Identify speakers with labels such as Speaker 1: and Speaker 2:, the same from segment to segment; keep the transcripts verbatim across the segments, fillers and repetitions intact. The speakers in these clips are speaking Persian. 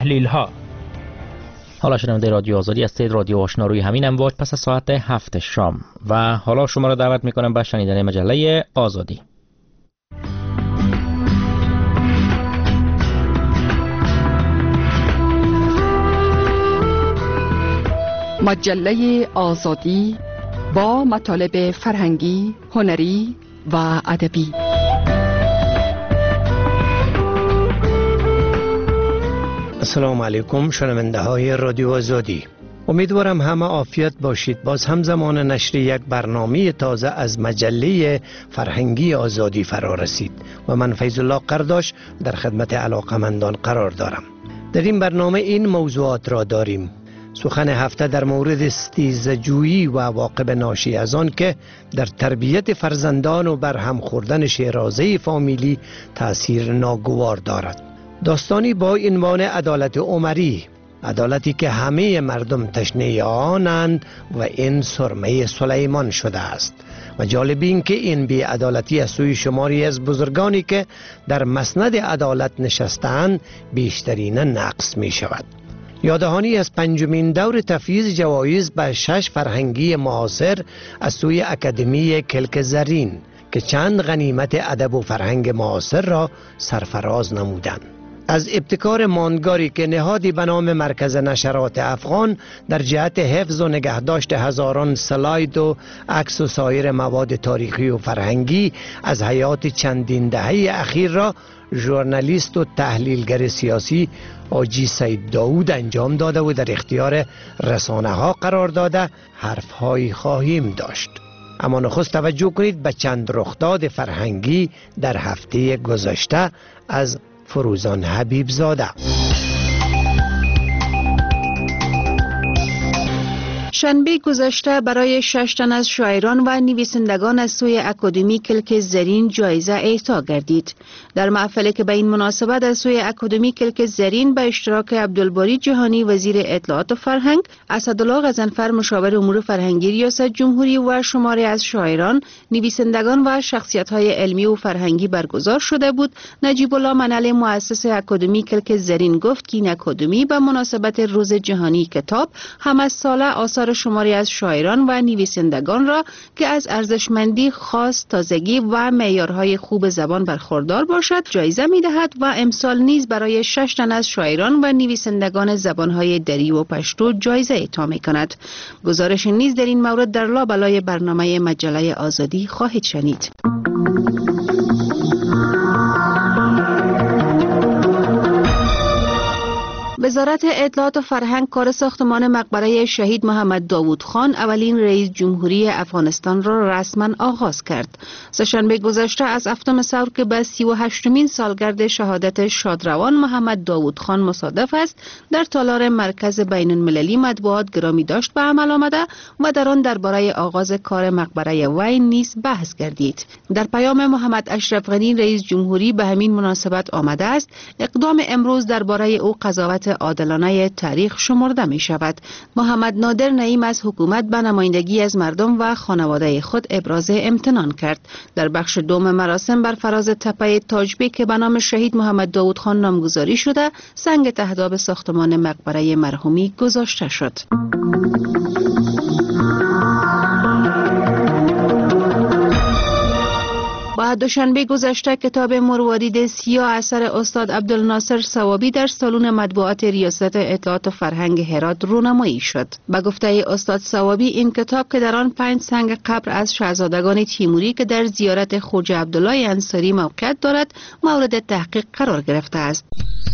Speaker 1: تحلیل ها.
Speaker 2: حالا شنونده رادیو آزادی هستید، رادیو آشنا روی همین امواج پس از ساعت هفت شام، و حالا شما را دعوت میکنم به شنیدن مجله آزادی.
Speaker 3: مجله آزادی با مطالب فرهنگی، هنری و ادبی.
Speaker 4: السلام علیکم شنونده های رادیو آزادی، امیدوارم همه عافیت باشید. باز هم زمان نشر یک برنامه تازه از مجله فرهنگی آزادی فرا رسید و من فیض الله قرداش در خدمت علاقمندان قرار دارم. در این برنامه این موضوعات را داریم: سخن هفته در مورد ستیزه‌جویی و عواقب ناشی از آن که در تربیت فرزندان و بر هم خوردن شیرازه فامیلی تأثیر ناگوار دارد. داستانی با عنوان عدالت عمری، عدالتی که همه مردم تشنه آنند و این سرمه سلیمان شده است. و جالب این که این بی‌عدالتی از سوی شماری از بزرگانی که در مسند عدالت نشستند بیشترین نقص می شود. یاددهانی از پنجمین دور تفیض جوایز به شش فرهنگی معاصر از سوی اکادمی کلک زرین که چند غنیمت ادب و فرهنگ معاصر را سرفراز نمودند. از ابتکار ماندگاری که نهادی به نام مرکز نشرات افغان در جهت حفظ و نگهداشت هزاران سلاید و عکس و سایر مواد تاریخی و فرهنگی از حیات چندین دهه اخیر را ژورنالیست و تحلیلگر سیاسی حاجی سید داود انجام داده و در اختیار رسانه ها قرار داده حرفهایی خواهیم داشت. اما نخست توجه کنید به چند رخداد فرهنگی در هفته گذشته از فروزان حبیب زاده.
Speaker 5: شنبه گذشته برای شش تن از شاعران و نویسندگان از سوی اکادمی کلک زرین جایزه اعطا گردید. در محفلی که به این مناسبت از سوی اکادمی کلک زرین به اشتراک عبدالباری جهانی وزیر اطلاعات و فرهنگ، اسدالله غضنفر مشاور امور فرهنگی ریاست جمهوری و شماری از شاعران، نویسندگان و شخصیت‌های علمی و فرهنگی برگزار شده بود، نجیب الله منل مؤسس اکادمی کلک زرین گفت که این اکادمی به مناسبت روز جهانی کتاب هم از سال آثار شماری از شاعران و نویسندگان را که از ارزشمندی، خاص، تازگی و معیارهای خوب زبان برخوردار باشد جایزه می‌دهد و امسال نیز برای شش تن از شاعران و نویسندگان زبان‌های دری و پشتو جایزه اعطا می‌کند. گزارش نیز در این مورد در لابلای برنامه مجله آزادی خواهید شنید. وزارت اطلاعات و فرهنگ کار ساختمان مقبره شهید محمد داوود خان، اولین رئیس جمهوری افغانستان را رسما آغاز کرد. سه‌شنبه گذشته از هفتم ثور که به سی و هشتمین سالگرد شهادت شادروان محمد داوود خان مصادف است، در تالار مرکز بین المللی مطبوعات گرامی داشت به عمل آمده و در آن درباره آغاز کار مقبره وی نیز بحث گردید. در پیام محمد اشرف غنی رئیس جمهوری به همین مناسبت آمده است اقدام امروز درباره او قضاوت عادلانه تاریخ شمرده می شود. محمد نادر نعیم از حکومت به نمایندگی از مردم و خانواده خود ابراز امتنان کرد. در بخش دوم مراسم بر فراز تپه تاجبیک که به نام شهید محمد داوود خان نامگذاری شده، سنگ تهداب ساختمان مقبره مرحومی گذاشته شد. با دوشنبه گذشته کتاب مروارید سیاه اثر استاد عبدالناصر ثوابی در سالن مطبوعات ریاست اطلاعات و فرهنگ هرات رونمایی شد. به گفته استاد ثوابی این کتاب که در آن پنج سنگ قبر از شاهزادگان تیموری که در زیارت خواجه عبدالله انصاری موقعیت دارد مورد تحقیق قرار گرفته است.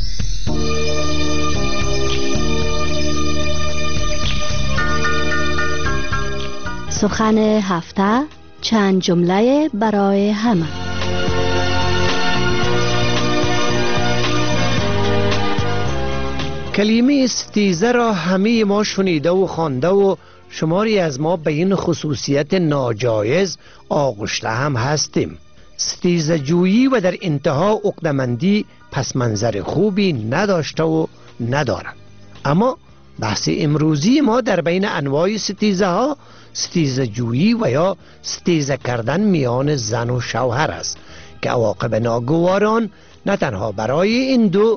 Speaker 6: سخن هفته، چند جمله برای همه.
Speaker 4: کلمه ستیزه را همه ما شنیده و خوانده و شماری از ما به این خصوصیت ناجایز آغشته هم هستیم. ستیزه جویی و در انتها عقده‌مندی پس منظر خوبی نداشته و ندارد. اما بحث امروزی ما در بین انواع ستیزه ها ستیزه جویی و یا ستیزه کردن میان زن و شوهر است که عواقب ناگواران نه تنها برای این دو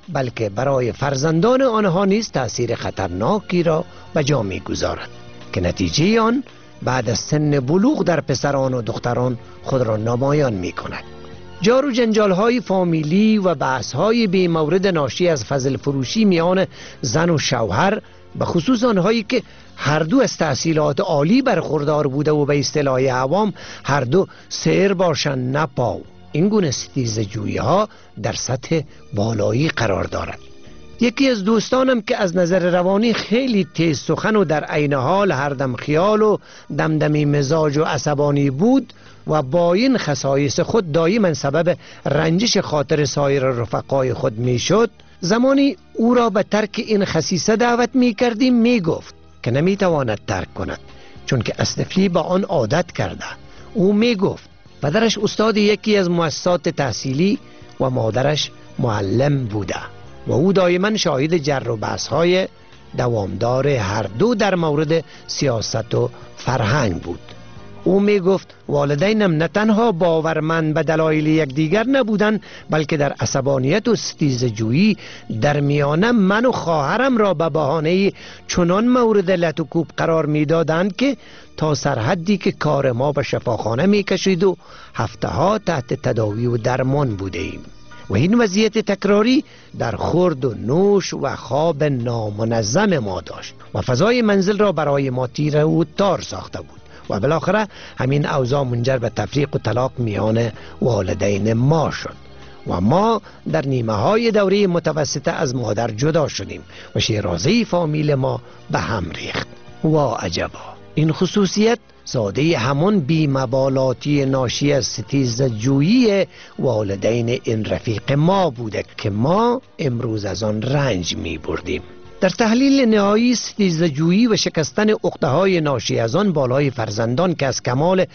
Speaker 4: بلکه برای فرزندان آنها نیز تأثیر خطرناکی را به جا می‌گذارد که نتیجه آن بعد از سن بلوغ در پسران و دختران خود را نمایان می‌کند. جار و جنجال‌های فامیلی و بحث‌های بی مورد ناشی از فضل فروشی میان زن و شوهر، به خصوص آنهایی که هر دو از تحصیلات عالی برخوردار بوده و به اصطلاح عوام هر دو سیر باشند نه پاو، این گونه ستیزه‌جویی ها در سطح بالایی قرار دارد. یکی از دوستانم که از نظر روانی خیلی تیز سخن و در عین حال هر دم خیال و دمدمی مزاج و عصبانی بود و با این خصایص خود دائما سبب رنجش خاطر سایر رفقای خود میشد، زمانی او را به ترک این خصیصه دعوت می کردیم می گفت که نمی تواند ترک کند چون که از طفلی با آن عادت کرده. او می گفت پدرش استاد یکی از مؤسسات تحصیلی و مادرش معلم بوده و او دائما شاهد جر و بحث های دوامدار هر دو در مورد سیاست و فرهنگ بود. او می گفت والدینم نه تنها باورمند به دلایل یکدیگر نبودند، بلکه در عصبانیت و ستیزه‌جویی در میان من و خواهرم را به بهانه چنان مورد لط و کوب قرار می دادند که تا سرحدی که کار ما به شفاخانه می کشید و هفته ها تحت تداوی و درمان بوده ایم. و این وضعیت تکراری در خورد و نوش و خواب نامنظم ما داشت و فضای منزل را برای ما تیره و تار ساخته بود و بالاخره همین اوضاع منجر به تفریق و طلاق میان والدین ما شد و ما در نیمه های دوره متوسطه از مادر جدا شدیم و شیرازه فامیل ما به هم ریخت. و عجبا، این خصوصیت ساده همون بی‌مبالاتی ناشی از ستیزه‌جویی والدین این رفیق ما بوده که ما امروز از آن رنج می بردیم. در تحلیل نهایی ستیزه‌جویی و شکستن عقده‌های ناشی از آن بالای فرزندان که از کمال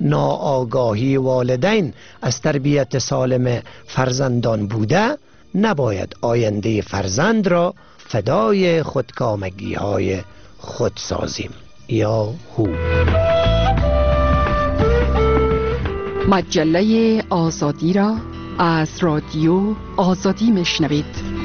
Speaker 4: ناآگاهی والدین از تربیت سالم فرزندان بوده، نباید آینده فرزند را فدای خودکامگی‌های خود سازیم. یا هو.
Speaker 3: مجله آزادی را از رادیو آزادی میشنوید.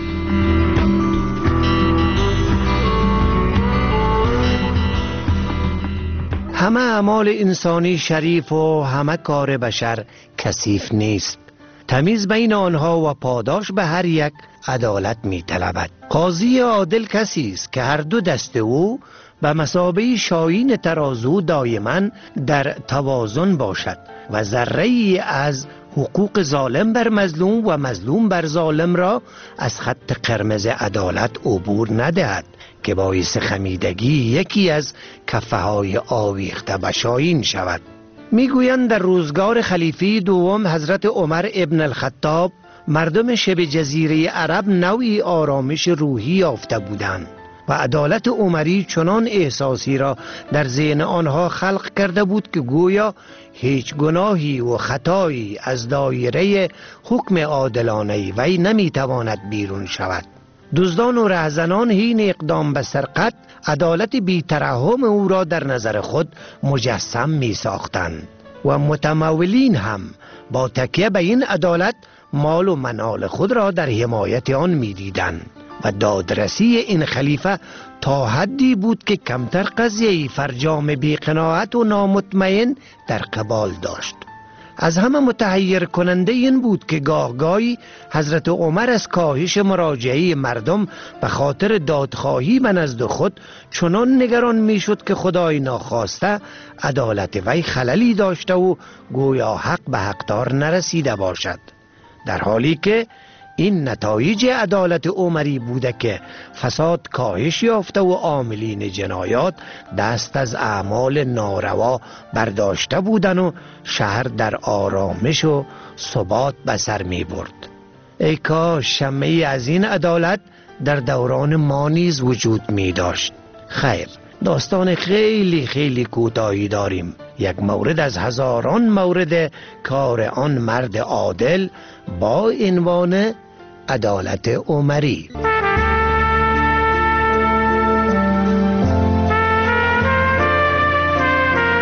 Speaker 4: همه اعمال انسانی شریف و همه کار بشر کثیف نیست. تمیز بین آنها و پاداش به هر یک عدالت می طلبد. قاضی عادل کسی است که هر دو دست او به مثابه شاهین ترازو دائما در توازن باشد و ذره‌ای از حقوق ظالم بر مظلوم و مظلوم بر ظالم را از خط قرمز عدالت عبور ندهد که باعث خمیدگی یکی از کفه های آویخته به شاهین شود. میگویند در روزگار خلیفه دوم حضرت عمر ابن الخطاب مردم شبه جزیره عرب نوعی آرامش روحی یافته بودند و عدالت عمری چنان احساسی را در ذهن آنها خلق کرده بود که گویا هیچ گناهی و خطایی از دایره حکم عادلانه وی نمیتواند بیرون شود. دزدان و رهزنان حین اقدام به سرقت عدالت بی‌ترحم او را در نظر خود مجسم می ساختند و متمولین هم با تکیه به این عدالت مال و منال خود را در حمایت آن می دیدند و دادرسی این خلیفه تا حدی بود که کمتر قضیه فرجام بی‌قناعت و نامطمئن در قبال داشت. از همه متحیر کننده این بود که گاهگاهی حضرت عمر از کاهش مراجعه مردم به خاطر دادخواهی به نزد خود چنان نگران میشد که خدای ناخواسته عدالت وی خللی داشته و گویا حق به حقدار نرسیده باشد، در حالی که این نتایج عدالت عمری بوده که فساد کاهش یافته و عاملین جنایات دست از اعمال ناروا برداشته بودن و شهر در آرامش و ثبات به سر می برد. ای کاش شمعی از این عدالت در دوران ما نیز وجود می داشت. خیر، داستان خیلی خیلی کوتاهی داریم. یک مورد از هزاران مورد کار آن مرد عادل با عنوان عدالت عمری.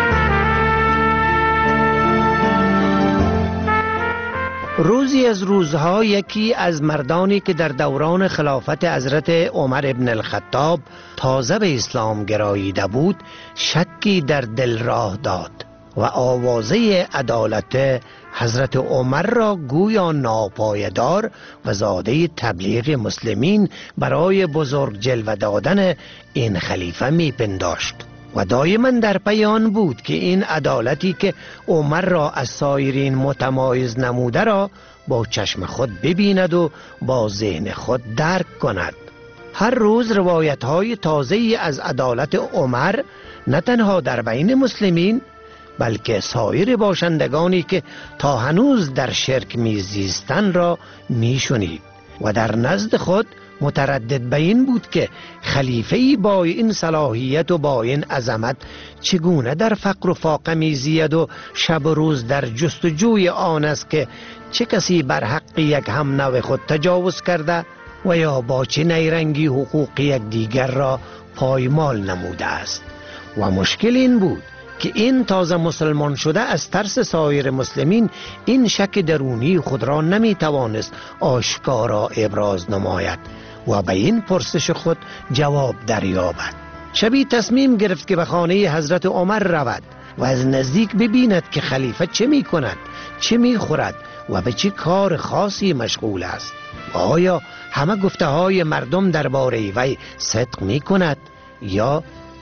Speaker 4: روزی از روزها روزها یکی از مردانی که در دوران خلافت حضرت عمر ابن الخطاب تازه به اسلام گراییده بود شکی در دل راه داد و آوازه عدالت حضرت عمر را گویا ناپایدار و زاده تبلیغ مسلمین برای بزرگ جلوه دادن این خلیفه می پنداشت و دایما در پیان بود که این عدالتی که عمر را از سایرین متمایز نموده را با چشم خود ببیند و با ذهن خود درک کند. هر روز روایت های تازه‌ای از عدالت عمر نه تنها در بین مسلمین بلکه سایر باشندگانی که تا هنوز در شرک میزیستند را میشنید و در نزد خود متردد به این بود که خلیفه‌ای با این صلاحیت و با این عظمت چگونه در فقر و فاقه میزید و شب و روز در جستجوی آن است که چه کسی بر حق یک هم نوع خود تجاوز کرده و یا با چه نیرنگی حقوق یک دیگر را پایمال نموده است. و مشکل این بود که این تازه مسلمان شده از ترس سایر مسلمین این شک درونی خود را نمی توانست آشکارا ابراز نماید و به این پرسش خود جواب دریابد. شبی تصمیم گرفت که به خانه حضرت عمر رود و از نزدیک ببیند که خلیفه چه می کند، چه می خورد و به چه کار خاصی مشغول است و آیا همه گفته های مردم درباره وی صدق می کند یا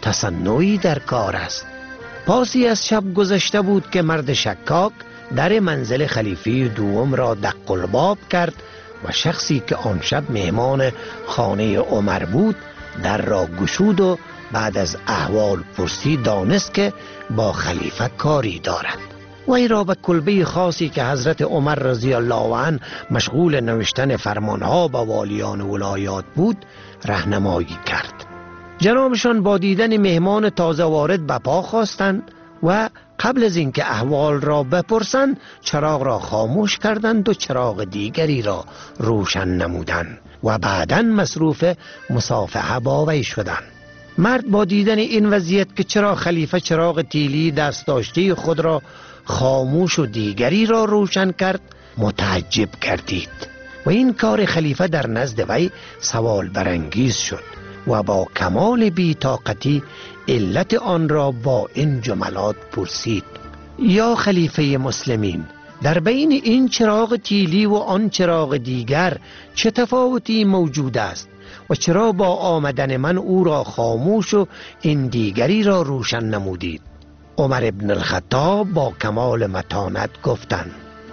Speaker 4: تصنعی در کار است. پاسی از شب گذشته بود که مرد شکاک در منزل خلیفه دوم را دق الباب کرد و شخصی که آن شب مهمان خانه عمر بود در را گشود و بعد از احوال پرسی دانست که با خلیفه کاری دارد. وی را به کلبه خاصی که حضرت عمر رضی الله عنه مشغول نوشتن فرمانها به والیان ولایات بود راهنمایی کرد. جنابشان با دیدن مهمان تازه وارد به پا خواستند و قبل از اینکه احوال را بپرسند چراغ را خاموش کردند و چراغ دیگری را روشن نمودند و بعداً مصروف مصافحه با وی شدند. مرد با دیدن این وضعیت که چرا خلیفه چراغ تیلی دست داشته خود را خاموش و دیگری را روشن کرد متعجب گردید و این کار خلیفه در نزد وی سوال برانگیز شد و با کمال بی‌طاقتی علت آن را با این جملات پرسید: یا خلیفه مسلمین، در بین این چراغ تیلی و آن چراغ دیگر چه تفاوتی موجود است و چرا با آمدن من او را خاموش و این دیگری را روشن نمودید؟ عمر ابن الخطاب با کمال متانت گفتند: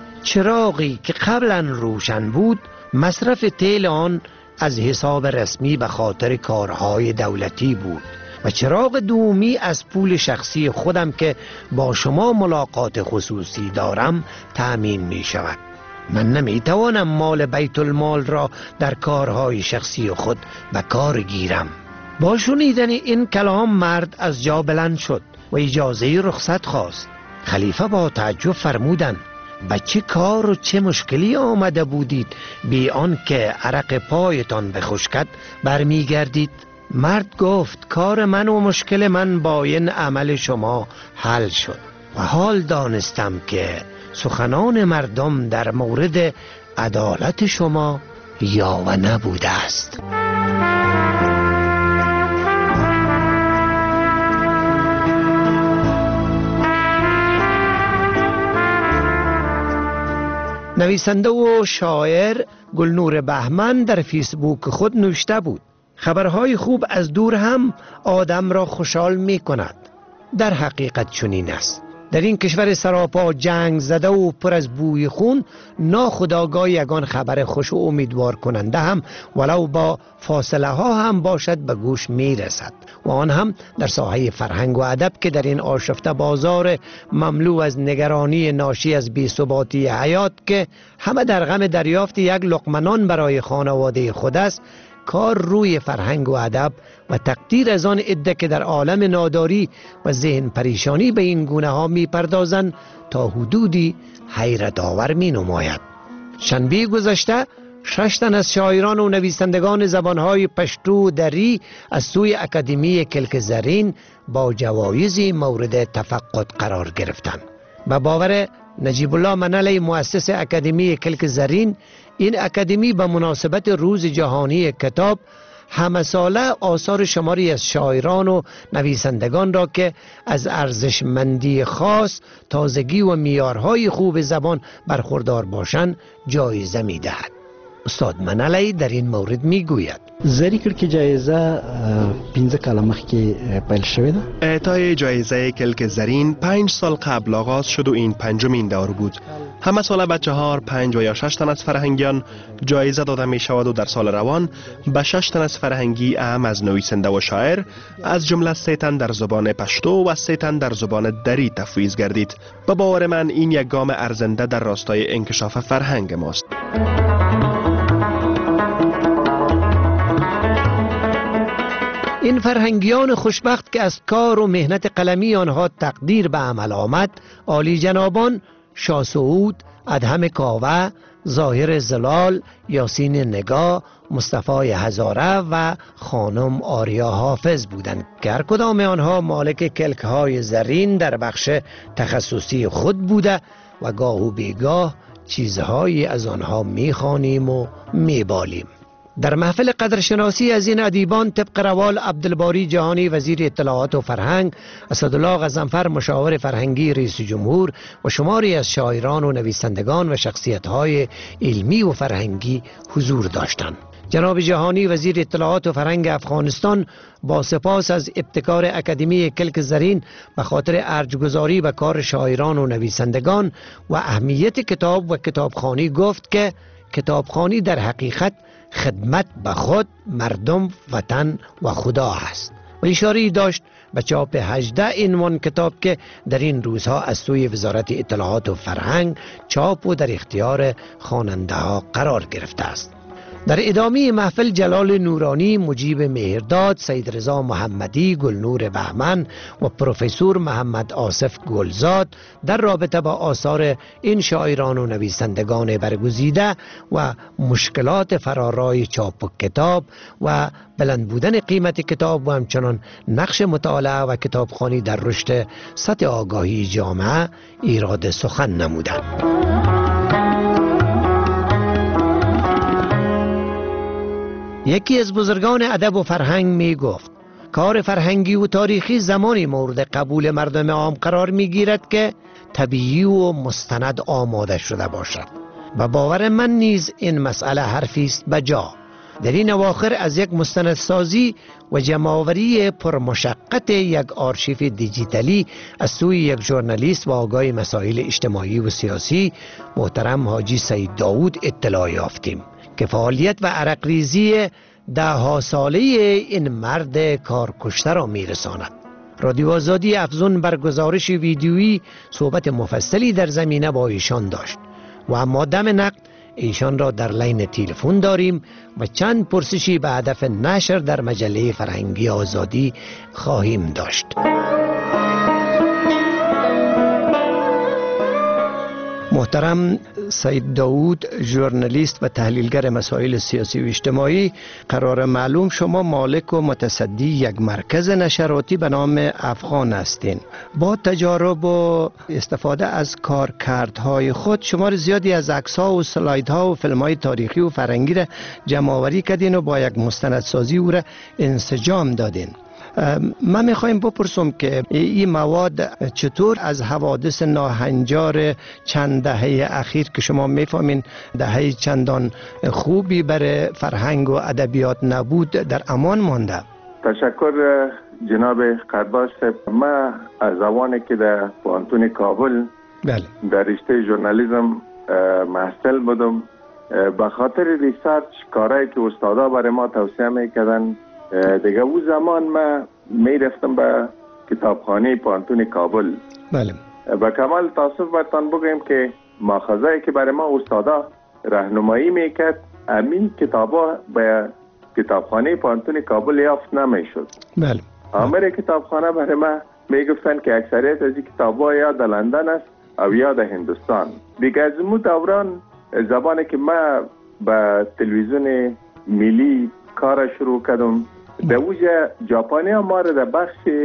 Speaker 4: چراغی که قبلا روشن بود مصرف تیل آن از حساب رسمی به خاطر کارهای دولتی بود و چراغ دومی از پول شخصی خودم که با شما ملاقات خصوصی دارم تأمین می شود. من نمی توانم مال بیت المال را در کارهای شخصی خود به کار گیرم. با شنیدن این کلام مرد از جا بلند شد و اجازه رخصت خواست. خلیفه با تعجب فرمودند: به چه کار و چه مشکلی آمده بودید بی آن که عرق پایتان بخشکد برمی گردید؟ مرد گفت: کار من و مشکل من با این عمل شما حل شد و حال دانستم که سخنان مردم در مورد عدالت شما یا و نبوده است. نویسنده و شاعر گلنور بهمن در فیسبوک خود نوشته بود: خبرهای خوب از دور هم آدم را خوشحال می کند. در حقیقت چنین است. در این کشور سراپا جنگ زده و پر از بوی خون ناخودآگاه یگان خبر خوش و امیدوار کننده هم ولو با فاصله ها هم باشد به گوش می رسد و آن هم در ساحه فرهنگ و ادب که در این آشفته بازار مملو از نگرانی ناشی از بی‌ثباتی حیات که همه در غم دریافت یک لقمه نان برای خانواده خود است، کار روی فرهنگ و ادب و تقدیر از آن عده که در عالم ناداری و ذهن پریشانی به این گونه ها می پردازند تا حدودی حیرت آور می نماید. شنبه گذشته شش تن از شاعران و نویسندگان زبانهای پشتو و دری از سوی اکادمی کلک زرین با جوایزی مورد تفقد قرار گرفتند. به باور نجیب الله منلی مؤسس اکادمی کلک زرین، این اکادمی به مناسبت روز جهانی کتاب همه ساله آثار شماری از شاعران و نویسندگان را که از ارزشمندی خاص، تازگی و معیارهای خوب زبان برخوردار باشند جایزه می دهد. استاد منلی در این مورد می گوید:
Speaker 1: زری کلک جایزه پنځه کاله مخکې پیل شوې ده.
Speaker 7: اعطای جایزه کلک زرین پنج سال قبل آغاز شد و این پنجمین دور بود. همه ساله به چهار، پنج و یا شش تن از فرهنگیان جایزه داده می شود و در سال روان به شش تن از فرهنگی اهم از نویسنده و شاعر، از جمله سه تن در زبان پشتو و سه تن در زبان دری تفویض گردید. به باور من این یک گام ارزنده در راستای انکشاف فرهنگ ماست.
Speaker 4: این فرهنگیان خوشبخت که از کار و مهنت قلمی آنها تقدیر به عمل آمد، عالی جنابان شاه سعود، ادهم کاوه، ظاهر زلال، یاسین نگاه، مصطفی هزاره و خانم آریا حافظ بودند که هر کدام آنها مالک کلک های زرین در بخش تخصصی خود بوده و گاه و بیگاه چیزهایی از آنها میخوانیم و میبالیم. در محفل قدرشناسی از این ادیبان طبق روال عبدالباری جهانی وزیر اطلاعات و فرهنگ، اسدالله غضنفر مشاور فرهنگی رئیس جمهور و شماری از شاعران و نویسندگان و شخصیت‌های علمی و فرهنگی حضور داشتند. جناب جهانی وزیر اطلاعات و فرهنگ افغانستان با سپاس از ابتکار اکادمی کلک زرین به خاطر ارجگذاری به کار شاعران و نویسندگان و اهمیت کتاب و کتابخوانی گفت که کتابخوانی در حقیقت خدمت به خود، مردم، وطن و خدا است و اشاره داشت به چاپ هجده عنوان کتاب که در این روزها از سوی وزارت اطلاعات و فرهنگ چاپ و در اختیار خواننده ها قرار گرفته است. در ادامه محفل جلال نورانی، مجیب مهرداد، سید رضا محمدی، گلنور بهمن و پروفسور محمد آصف گلزاد در رابطه با آثار این شاعران و نویسندگان برگزیده و مشکلات فرارای چاپ و کتاب و بلند بودن قیمت کتاب و همچنان نقش مطالعه و کتابخوانی در رشد سطح آگاهی جامعه ایراد سخن نمودند. یکی از بزرگان ادب و فرهنگ می گفت کار فرهنگی و تاریخی زمانی مورد قبول مردم عام قرار می گیرد که طبیعی و مستند آماده شده باشد و باور من نیز این مسئله حرفی است بجا. در این اواخر از یک مستندسازی و جمع‌آوری پرمشقت یک آرشیو دیجیتالی از سوی یک ژورنالیست و آگاه مسائل اجتماعی و سیاسی محترم حاجی سید داود اطلاع یافتیم که فعالیت و عرق ریزی ده ها ساله این مرد کارکشته را میرساند. رادیو آزادی افزون بر گزارش ویدیویی صحبت مفصلی در زمینه با ایشان داشت و اما دم نقد ایشان را در لین تلفن داریم و چند پرسشی به هدف نشر در مجله فرهنگی آزادی خواهیم داشت. محترم سید داود، ژورنالیست و تحلیلگر مسائل سیاسی و اجتماعی، قرار معلوم شما مالک و متصدی یک مرکز نشراتی به نام افغان هستین. با تجارب و استفاده از کارکردهای خود شمار زیادی از عکس‌ها و سلایدها و فیلم‌های تاریخی و فرهنگی را جمع‌آوری کردین و با یک مستندسازی او را انسجام دادین. من میخوایم بپرسم که این مواد چطور از حوادث ناهنجار چند دهه اخیر که شما میفهمین دهه چندان خوبی برای فرهنگ و ادبیات نبود در امان مانده؟
Speaker 8: تشکر جناب قرباش. ما از زمانی که در پوهنتون کابل
Speaker 4: بله. در
Speaker 8: رشته ژورنالیسم محصل بودم، به خاطر ریسرچ کارهایی که استادا برای ما توصیه میکردن دیگه او زمان ما میرفتم به کتابخانه پوهنتون کابل.
Speaker 4: بله.
Speaker 8: با کمال تاسف برتان بگویم که ماخذه‌ای که برای ما استادا راهنمایی میکرد همین کتابا به کتابخانه پوهنتون کابل یافت نمیشد.
Speaker 4: بله.
Speaker 8: آمر کتابخانه برای ما میگفتن که اکثریت از این کتابا یا در لندن است او یا در هندوستان. دیگه از اون دوران زبانی که ما به تلویزیون ملی کار شروع کردم، در اوجه جاپانی ها ما را در بخش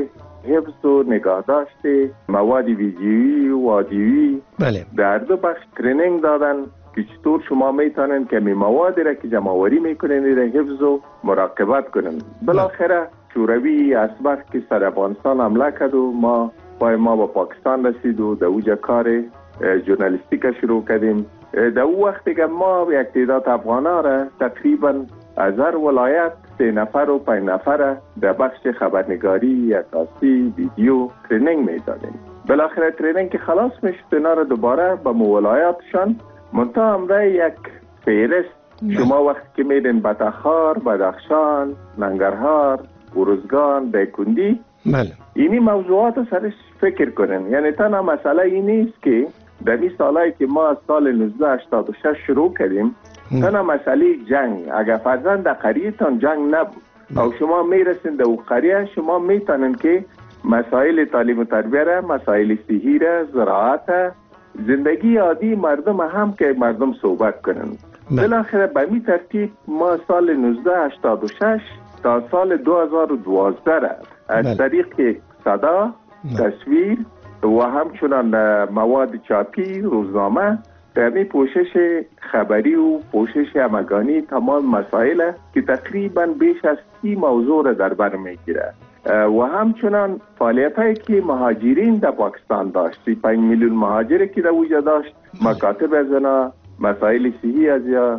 Speaker 8: حفظ و نگهداشت مواد ویدیویی و آدیویی
Speaker 4: بله.
Speaker 8: در دو بخش ترینینگ دادن که چطور شما میتونن که می موادی را که جمع‌آوری میکنین را حفظ و مراقبت کنن. بالاخره شوروی از وقت که سر افغانستان حمله کرد و ما پای ما با پاکستان رسید و در اوجا کار ژورنالیستیک شروع کردیم. در او وقتی که ما یک تعداد افغانا را تقریبا از هر ولایت سه نفر و پنج نفر در بخش خبرنگاری، عکاسی، ویدیو ترینینگ میدادیم. بالاخره ترینینگ که خلاص میشد اینا را دوباره به ولایاتشان منتها امره یک فهرست شما وقتی که میرین به تخار، بدخشان، ننگرهار، ارزگان، دایکنډي
Speaker 4: بله
Speaker 8: اینی موضوعات سرش فکر کنن. یعنی تنها مسئله این نیست که در این سالایی که ما از سال نوزده هشتاد و شش شروع کردیم تنها مسئله جنگ، اگر فرزند در قریه‌تان جنگ نبود او شما میرسین در او قریه شما میتونن که مسائل تعلیم و تربیه را، مسائل صحی را، زراعت، زندگی عادی مردم هم که مردم صحبت کنن. بالاخره به می ترتیب ما سال نوزده هشتاد و شش تا سال دو هزار و دوازده را از طریق صدا، تصویر و همچنان مواد چاپی، روزنامه در می پوشش خبری و پوشش همگانی تمام مسائل که تقریبا بیش از سی موضوع را در بر میگیره و همچنان فعالیت هایی که مهاجرین در پاکستان داشت، پنج میلیون مهاجری که در وجود داشت، مکاتب از اینا، مسائل صحی از یا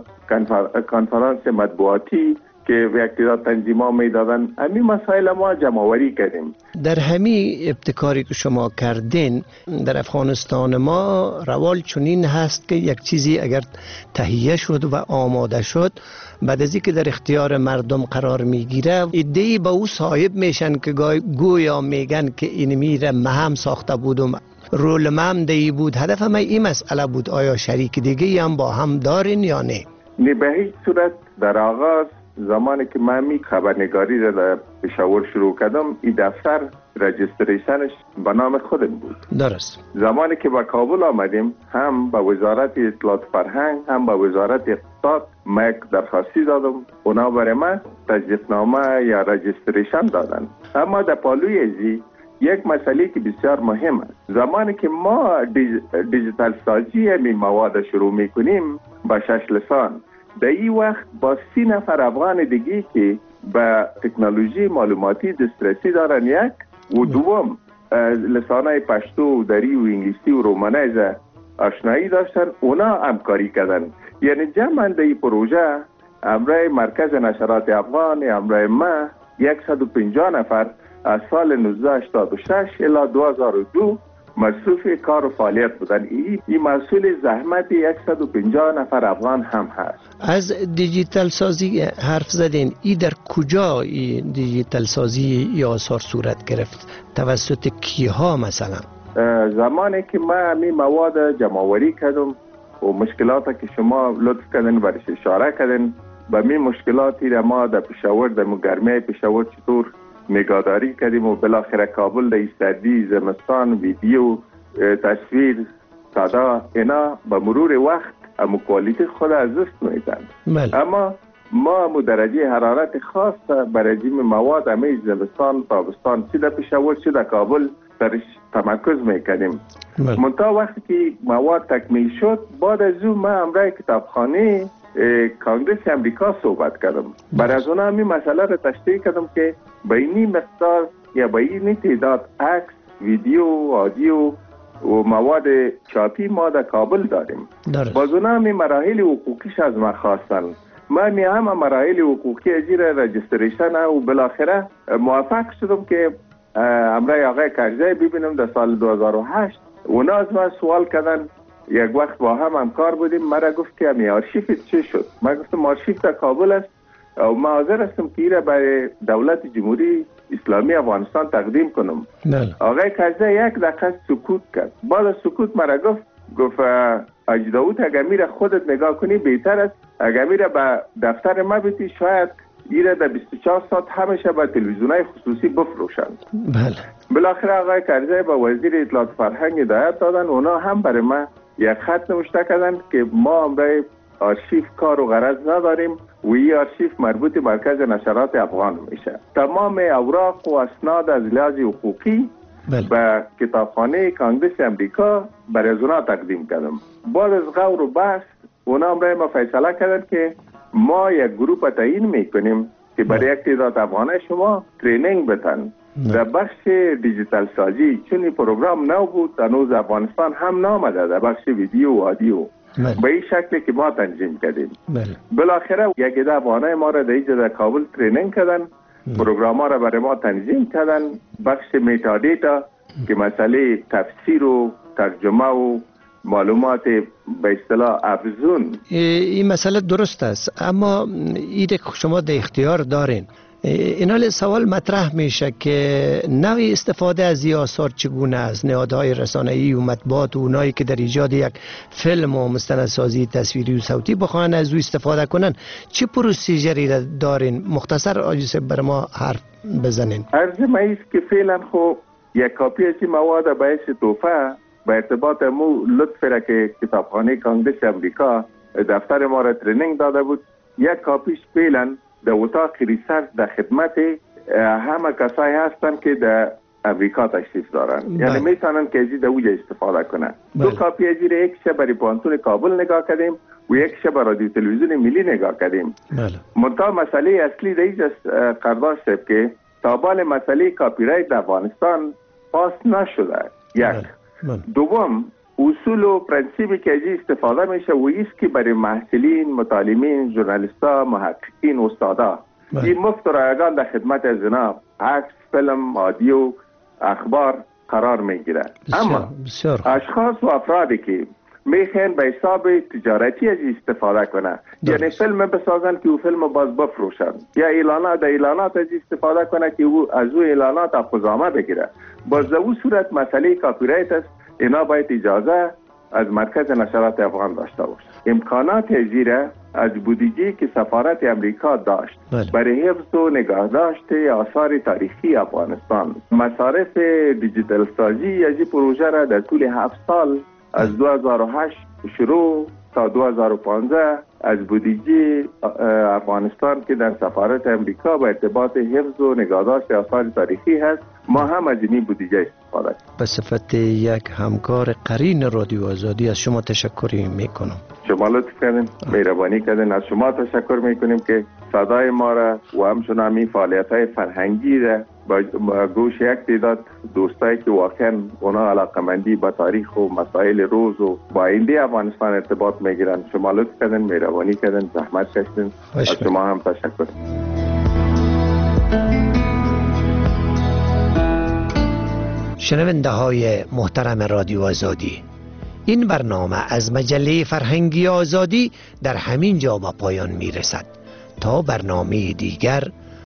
Speaker 8: کنفرانس مطبوعاتی که یک تعداد تنظیم‌ها میدادن، همین مسائل ما جمع آوری کردیم.
Speaker 4: در همین ابتکاری که شما کردین در افغانستان ما روال چنین هست که یک چیزی اگر تهیه شد و آماده شد بعد از اینکه در اختیار مردم قرار میگیره ایده‌ای به او صاحب میشن که گویا میگن که این میره مهم ساخته بودم، رول مهم دی بود، هدف من این مسئله بود. آیا شریک دیگه هم با هم دارین یا نه؟
Speaker 8: نه به هیچ صورت. در آغاز زمانی که من می خبرنگاری را در پشاور شروع کردم این دفتر رجستریشنش به نام خودم بود.
Speaker 4: درست.
Speaker 8: زمانی که به کابل آمدیم هم به وزارت اطلاعات فرهنگ هم به وزارت اقتصاد من یک درخواستی دادم، اونا برای من تصدیقنامه یا رجستریشن دادن. اما در پالوی ازی یک مسئله که بسیار مهم است، زمانی که ما دیجیتال سازی این مواد شروع میکنیم با شش لسان، در این وقت با سی نفر افغان دیگه که به تکنولوژی معلوماتی دسترسی دارن یک و دوم لسانهای پشتو و دری و انگلیسی و رومانیز آشنایی داشتن، اونا همکاری کردن. یعنی جمعاً در این پروژه امرای مرکز نشرات افغان امرای ما صد و پنجاه نفر از سال نوزده هشتاد و شش الی دو هزار و دو مصروف کار و فعالیت بودن. این مسئول زحمت صد و پنجاه نفر افغان هم هست.
Speaker 4: از دیجیتال سازی حرف زدین، ای در کجا این دیجیتال سازی یا آثار صورت گرفت؟ توسط کیها مثلا؟
Speaker 8: زمانی که ما همین مواد جمع‌آوری کردم و مشکلاتی که شما لطف کردن برش اشاره کردن، به می مشکلاتی را ما در پشاور در گرمی پشاور چطور نگهداری کردیم و بالاخره کابل در سردی، زمستان، ویدیو، تصویر، صدا، اینا به مرور وقت اما کوالیتی خود از دست میدن. اما ما امو درجه حرارت خاص برای رژیم مواد همه زمستان، تابستان چه در پشاور چه در کابل درش تمرکز میکنیم. منتها وقتی که مواد تکمیل شد بعد از اون ما امرای کتابخانه کانگرس امریکا صحبت کردم. برای از اون همین مسئله را تشریح کردم که با اینی مقدار یا با اینی تعداد عکس، ویدیو، آدیو و مواد چاپی ما در کابل داریم. باز اون همین مراحل حقوقیش از ما خواستن. من می هم مراحل حقوقی ازیر رجستریشن و بالاخره موفق شدم که امرای آقای کرزی ببینم در سال دو هزار و هشت. اونا از ما سوال کردن، یک وقت با هم همکار بودیم، مرا گفت که همی آرشیفت چه شد؟ من گفتم آرشیف در کابل است و من حاضر هستم که ایره برای دولت جمهوری اسلامی افغانستان تقدیم کنم.
Speaker 4: بله.
Speaker 8: آقای کرزی یک دقیقه سکوت کرد. بعد از سکوت مرا گفت گفت حاج داود اگر میره خودت نگاه کنی بهتر است، اگر میره به دفتر ما بیتی شاید ایره در بیست و چهار ساعت همیشه به تلویزیونای خصوصی بفروشند.
Speaker 4: بله.
Speaker 8: بالاخره آقای کرزی با وزیر اطلاعات فرهنگ هدایت دادن، اونا هم برای ما یک خط نوشته کردن که ما هم برای آرشیف کار و غرض نداریم و این آرشیف مربوط مرکز نشرات افغان میشه. تمام اوراق و اسناد از لحاظ حقوقی به کتابخانه کانگرس امریکا برای از اونا تقدیم کردم. بعد از غور و بحث اونا هم ما فیصله کردن که ما یک گروه تعیین میکنیم که برای یک تعداد افغانه شما ترینینگ بتن در بخش دیجیتال سازی، چون این پروگرام نو بود هنوز افغانستان هم نامده در بخش ویدیو و آدیو به این شکلی که ما تنظیم کردیم. بالاخره یک عده افغانه ما را در اینجا در کابل ترینینگ کردن، پروگرام ها را برای ما تنظیم کردن، بخش میتادیتا که مسئله تفسیر و ترجمه و معلومات به اصطلاح افزون.
Speaker 4: این مسئله درست است، اما ایده که شما در اختیار دارین، اینال سوال مطرح میشه که نوع استفاده از این آثار چگونه است؟ نهادهای رسانه‌ای و مطبوعات و اونایی که در ایجاد یک فیلم و مستندسازی تصویری و صوتی بخواهند از او استفاده کنن، چه پروسیجری دارین؟ مختصر آجیس بر ما حرف بزنین. عرض
Speaker 8: ما است که فعلا خب یک کاپی از این مواد باعث توفه به ارتباط مو لطف را که کتابخانه کانگرس امریکا دفتر ما را ترینینگ داده بود، یک کاپیش فعلا در اتاق ریسرچ در خدمت همه کسایی هستن که در امریکا تشریف دارن، یعنی میتونن که ازی در اوجه استفاده کنن. دو کاپی ازی را یک شب برای پانتون کابل نگاه کردیم و یک شب رادیو تلویزیون ملی نگاه کردیم. منتها مسئله اصلی در اینجا قرداش صاحب که تابال مسئله کاپی رایت در افغانستان پاس نشده. یک دوم اصول و پرنسیبی که ازی استفاده میشه و ایست که برای محصلین، متعلمین، ژورنالیستا، محققین، استادا این مفت و رایگان در خدمت از اینا عکس، فیلم، آدیو، اخبار قرار میگیره. اما بسیار اشخاص و افرادی که میخوان به حساب تجارتی از استفاده کنه، یعنی فیلم بسازن که او فیلم باز بفروشن، یا اعلانات در اعلانات از استفاده کنه که او از او اعلانات افزامه بگیره، باز در اون صورت مسئله کاپی رایت است. اینا باید اجازه از مرکز نشرات افغان داشته باشه. امکانات ازیره از بودجه که سفارت امریکا داشت بله. برای حفظ و نگهداشت آثار تاریخی افغانستان، مصارف دیجیتال سازی از این پروژه را در طول هفت سال از دو هزار و هشت شروع تا دو هزار و پانزده از بودجه افغانستان که در سفارت امریکا با ارتباط حفظ و نگهداشت آثار تاریخی هست، ما هم از این بودجه استفاده کنیم.
Speaker 4: به صفت یک همکار قرین رادیو آزادی از شما تشکر میکنم.
Speaker 8: شما لطف کردین، مهربانی کردین. از شما تشکر میکنیم که صدای ما را و همچنین همین فعالیت‌های فرهنگی را با گوش یک تعداد دوستایی که واقعا اونا علاقمندی با تاریخ و مسائل روز و با آینده افغانستان ارتباط میگیرن، شما لطف کردین، مهربانی کردین، زحمت کشیدین. از شما هم تشکر.
Speaker 4: شنونده های محترم رادیو آزادی، این برنامه از مجله فرهنگی آزادی در همین جا به پایان می رسد. تا برنامه دیگر